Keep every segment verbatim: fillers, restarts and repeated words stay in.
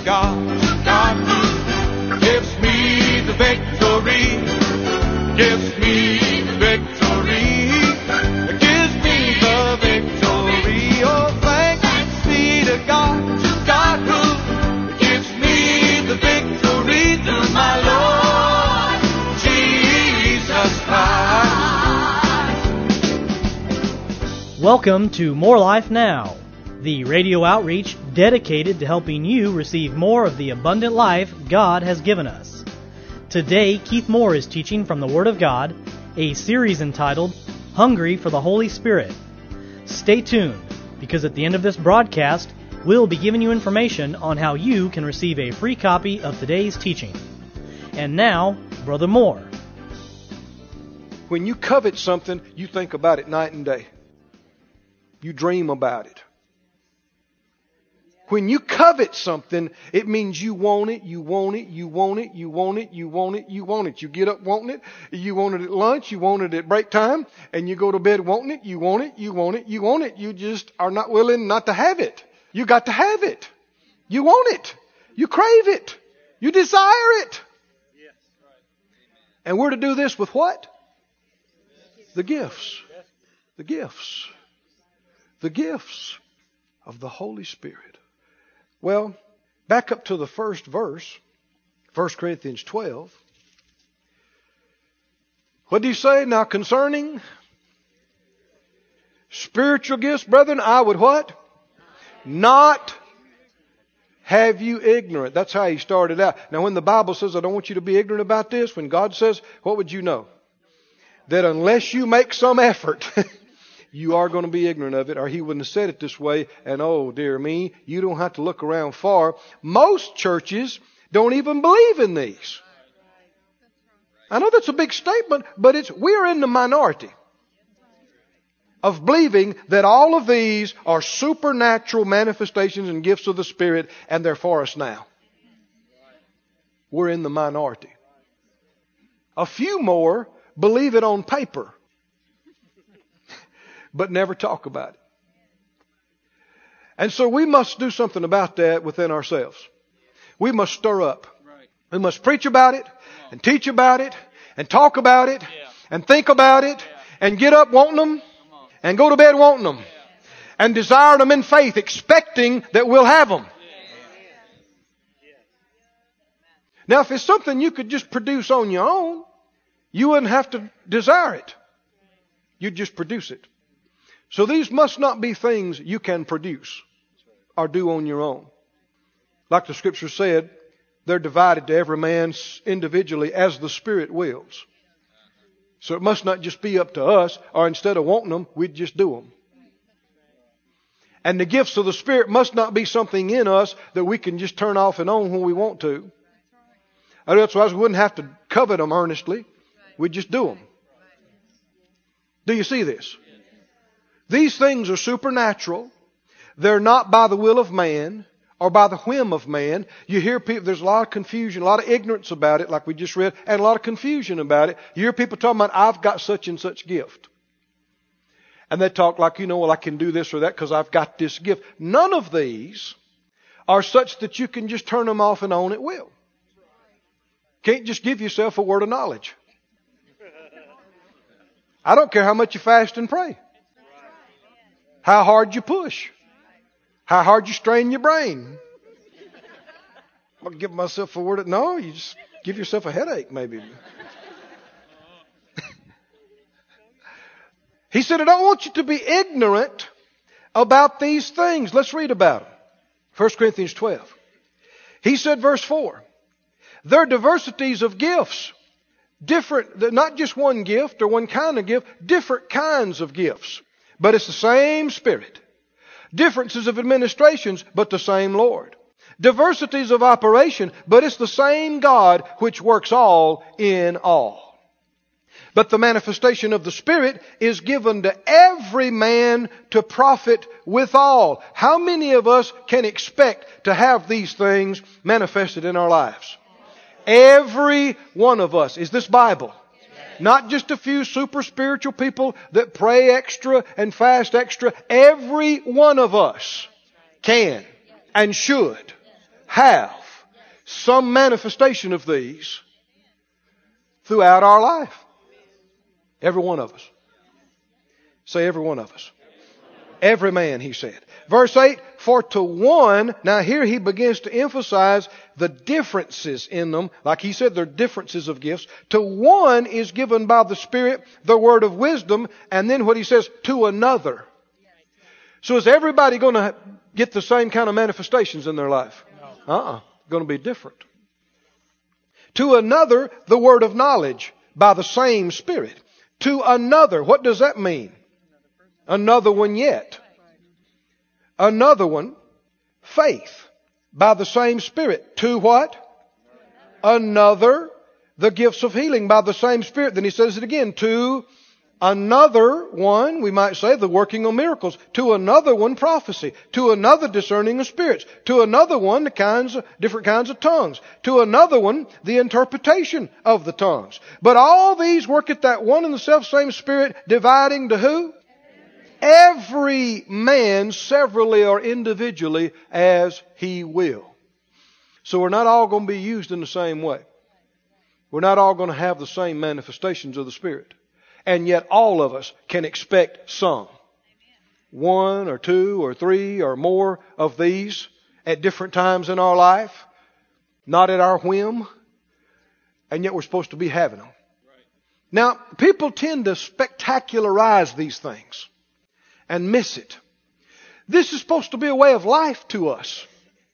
to God, to God who gives me the victory, gives me the victory, gives me the victory. Oh, thanks be to God, to God who gives me the victory through my Lord Jesus Christ. Welcome to More Life Now, the radio outreach dedicated to helping you receive more of the abundant life God has given us. Today, Keith Moore is teaching from the Word of God, a series entitled Hungry for the Holy Spirit. Stay tuned, because at the end of this broadcast, we'll be giving you information on how you can receive a free copy of today's teaching. And now, Brother Moore. When you covet something, you think about it night and day. You dream about it. When you covet something, it means you want it, you want it, you want it, you want it, you want it, you want it. You get up wanting it, you want it at lunch, you want it at break time, and you go to bed wanting it, you want it, you want it, you want it. You just are not willing not to have it. You got to have it. You want it. You crave it. You desire it. And we're to do this with what? The gifts. The gifts. The gifts of the Holy Spirit. Well, back up to the first verse, First Corinthians twelve. What do you say? Now concerning spiritual gifts, brethren, I would what? Not have you ignorant. That's how he started out. Now when the Bible says, I don't want you to be ignorant about this, when God says, what would you know? That unless you make some effort, you are going to be ignorant of it, or he wouldn't have said it this way. And oh, dear me, you don't have to look around far. Most churches don't even believe in these. I know that's a big statement, but it's we're in the minority of believing that all of these are supernatural manifestations and gifts of the Spirit, and they're for us now. We're in the minority. A few more believe it on paper, but never talk about it. And so we must do something about that within ourselves. We must stir up. We must preach about it, and teach about it, and talk about it, and think about it, and get up wanting them, and go to bed wanting them, and desire them in faith, expecting that we'll have them. Now, if it's something you could just produce on your own, you wouldn't have to desire it. You'd just produce it. So these must not be things you can produce or do on your own. Like the Scripture said, they're divided to every man individually as the Spirit wills. So it must not just be up to us, or instead of wanting them, we'd just do them. And the gifts of the Spirit must not be something in us that we can just turn off and on when we want to. Otherwise we wouldn't have to covet them earnestly. We'd just do them. Do you see this? These things are supernatural. They're not by the will of man or by the whim of man. You hear people, there's a lot of confusion, a lot of ignorance about it, like we just read, and a lot of confusion about it. You hear people talking about, I've got such and such gift. And they talk like, you know, well, I can do this or that because I've got this gift. None of these are such that you can just turn them off and on at will. Can't just give yourself a word of knowledge. I don't care how much you fast and pray. How hard you push. How hard you strain your brain. I'll give myself a word of... No, you just give yourself a headache maybe. He said, I don't want you to be ignorant about these things. Let's read about them. First Corinthians twelve. He said, verse four, there are diversities of gifts. Different, not just one gift or one kind of gift, different kinds of gifts. But it's the same Spirit. Differences of administrations, but the same Lord. Diversities of operation, but it's the same God which works all in all. But the manifestation of the Spirit is given to every man to profit withal. How many of us can expect to have these things manifested in our lives? Every one of us. Is this Bible? Not just a few super spiritual people that pray extra and fast extra. Every one of us can and should have some manifestation of these throughout our life. Every one of us. Say every one of us. Every man, he said. Verse eight, for to one, now here he begins to emphasize the differences in them. Like he said, there are differences of gifts. To one is given by the Spirit the word of wisdom, and then what he says, to another. So is everybody going to get the same kind of manifestations in their life? Uh-uh. Going to be different. To another, the word of knowledge by the same Spirit. To another, what does that mean? Another one yet. Another one, faith by the same Spirit. To what? Another, the gifts of healing by the same Spirit. Then he says it again. To another one, we might say, the working of miracles. To another one, prophecy. To another, discerning of spirits. To another one, the kinds of, different kinds of tongues. To another one, the interpretation of the tongues. But all these work at that one and the self same Spirit, dividing to who? Every man severally or individually as he will. So we're not all going to be used in the same way. We're not all going to have the same manifestations of the Spirit. And yet all of us can expect some. One or two or three or more of these at different times in our life. Not at our whim. And yet we're supposed to be having them. Now, people tend to spectacularize these things and miss it. This is supposed to be a way of life to us.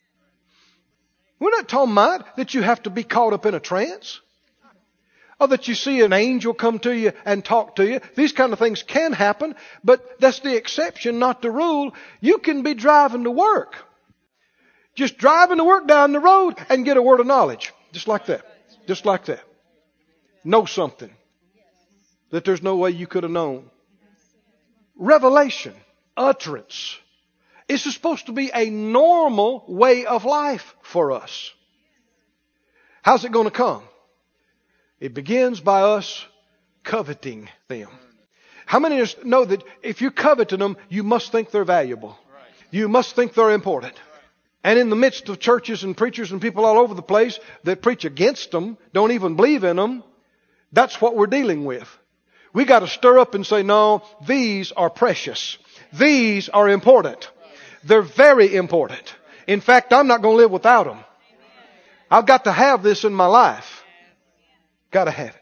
We're not talking about that you have to be caught up in a trance. Or that you see an angel come to you and talk to you. These kind of things can happen, but that's the exception, not the rule. You can be driving to work. Just driving to work down the road and get a word of knowledge. Just like that. Just like that. Know something that there's no way you could have known. Revelation, utterance. It's supposed to be a normal way of life for us. How's it going to come? It begins by us coveting them. How many of us know that if you covet them, you must think they're valuable? You must think they're important. And in the midst of churches and preachers and people all over the place that preach against them, don't even believe in them, that's what we're dealing with. We got to stir up and say, no, these are precious. These are important. They're very important. In fact, I'm not going to live without them. I've got to have this in my life. Got to have it.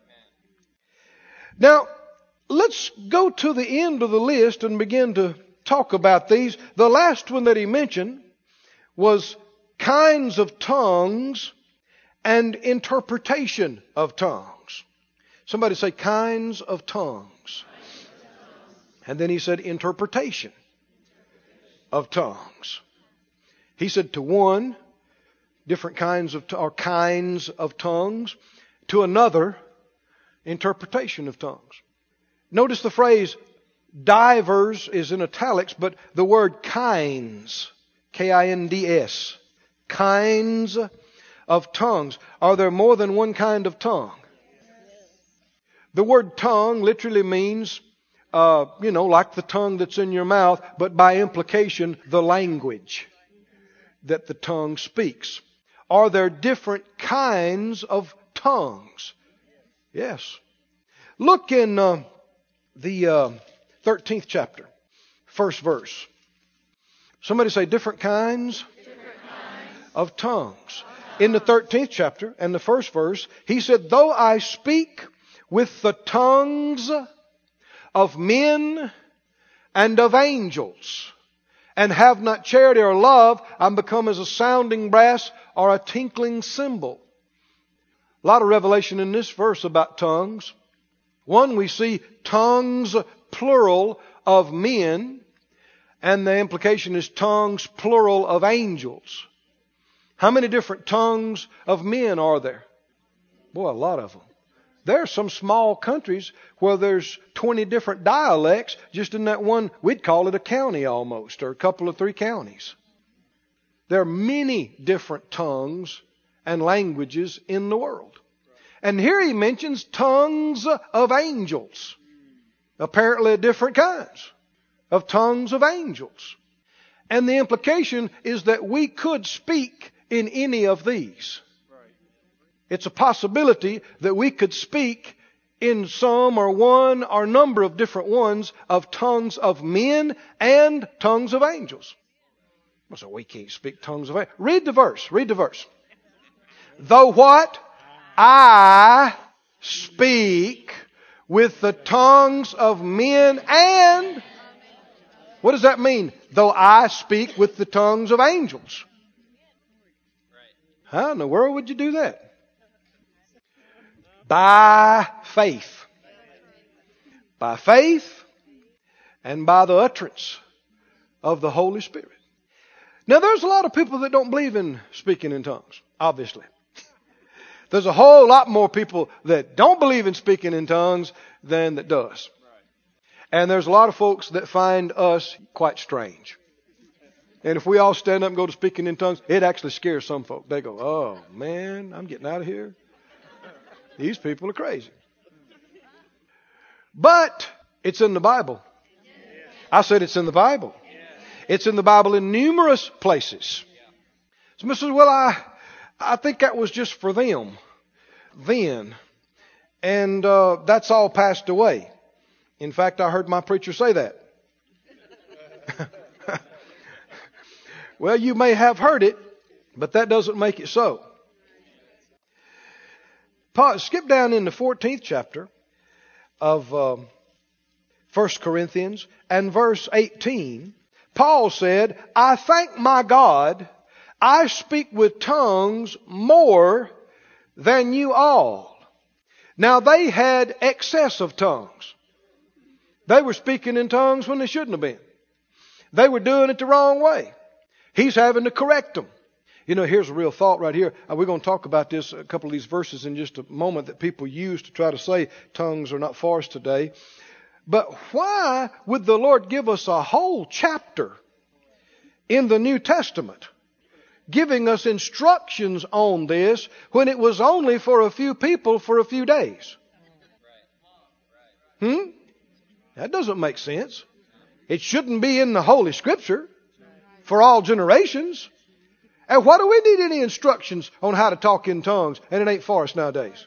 Now, let's go to the end of the list and begin to talk about these. The last one that he mentioned was kinds of tongues and interpretation of tongues. Somebody say kinds of tongues. And then he said interpretation of tongues. He said to one, different kinds of, or kinds of tongues. To another, interpretation of tongues. Notice the phrase divers is in italics, but the word kinds, K I N D S, kinds of tongues. Are there more than one kind of tongue? The word tongue literally means, uh, you know, like the tongue that's in your mouth, but by implication, the language that the tongue speaks. Are there different kinds of tongues? Yes. Look in uh, the uh, thirteenth chapter, first verse. Somebody say different kinds, different kinds of tongues. In the thirteenth chapter and the first verse, he said, though I speak with the tongues of men and of angels, and have not charity or love, I'm become as a sounding brass or a tinkling cymbal. A lot of revelation in this verse about tongues. One, we see tongues plural of men, and the implication is tongues plural of angels. How many different tongues of men are there? Boy, a lot of them. There are some small countries where there's twenty different dialects just in that one, we'd call it a county almost, or a couple of three counties. There are many different tongues and languages in the world. And here he mentions tongues of angels. Apparently different kinds of tongues of angels. And the implication is that we could speak in any of these. It's a possibility that we could speak in some or one or number of different ones of tongues of men and tongues of angels. So we can't speak tongues of angels. Read the verse. Read the verse. Though what? I speak with the tongues of men and... What does that mean? Though I speak with the tongues of angels. How in the world would you do that? By faith. By faith and by the utterance of the Holy Spirit. Now there's a lot of people that don't believe in speaking in tongues, obviously. There's a whole lot more people that don't believe in speaking in tongues than that does. And there's a lot of folks that find us quite strange. And if we all stand up and go to speaking in tongues, it actually scares some folk. They go, oh man, I'm getting out of here. These people are crazy. But it's in the Bible. I said it's in the Bible. It's in the Bible in numerous places. Somebody says, well, I, I think that was just for them then. And uh, that's all passed away. In fact, I heard my preacher say that. Well, you may have heard it, but that doesn't make it so. Paul, skip down in the fourteenth chapter of um, First Corinthians and verse eighteen. Paul said, I thank my God, I speak with tongues more than you all. Now they had excess of tongues. They were speaking in tongues when they shouldn't have been. They were doing it the wrong way. He's having to correct them. You know, here's a real thought right here. Uh, we're going to talk about this, a couple of these verses in just a moment that people use to try to say tongues are not for us today. But why would the Lord give us a whole chapter in the New Testament giving us instructions on this when it was only for a few people for a few days? Hmm? That doesn't make sense. It shouldn't be in the Holy Scripture for all generations. And why do we need any instructions on how to talk in tongues and it ain't for us nowadays?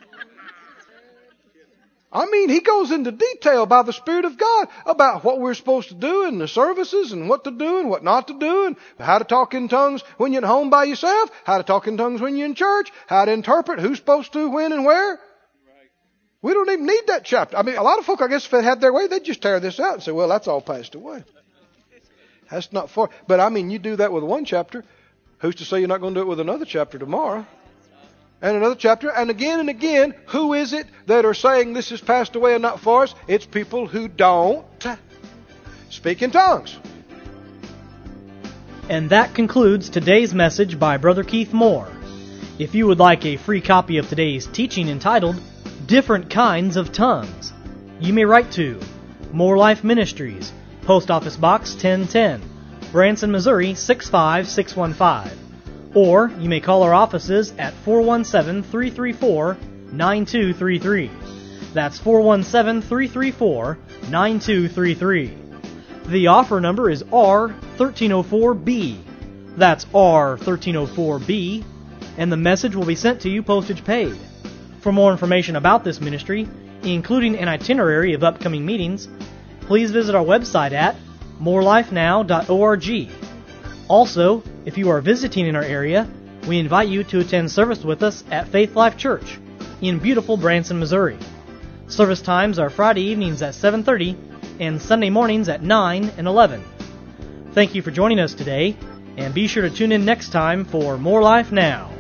I mean, he goes into detail by the Spirit of God about what we're supposed to do in the services and what to do and what not to do and how to talk in tongues when you're at home by yourself, how to talk in tongues when you're in church, how to interpret, who's supposed to, when and where. We don't even need that chapter. I mean, a lot of folk, I guess, if they had their way, they'd just tear this out and say, well, that's all passed away. That's not for... But I mean, you do that with one chapter. Who's to say you're not going to do it with another chapter tomorrow? And another chapter. And again and again, who is it that are saying this is passed away and not for us? It's people who don't speak in tongues. And that concludes today's message by Brother Keith Moore. If you would like a free copy of today's teaching entitled Different Kinds of Tongues, you may write to More Life Ministries, Post Office Box ten ten, Branson, Missouri six five six one five. Or you may call our offices at four one seven, three three four, nine two three three. That's four one seven, three three four, nine two three three. The offer number is R thirteen oh four B. That's R thirteen oh four B, and the message will be sent to you postage paid. For more information about this ministry, including an itinerary of upcoming meetings, please visit our website at more life now dot org. Also, if you are visiting in our area, we invite you to attend service with us at Faith Life Church in beautiful Branson, Missouri. Service times are Friday evenings at seven thirty and Sunday mornings at nine and eleven. Thank you for joining us today, and be sure to tune in next time for More Life Now.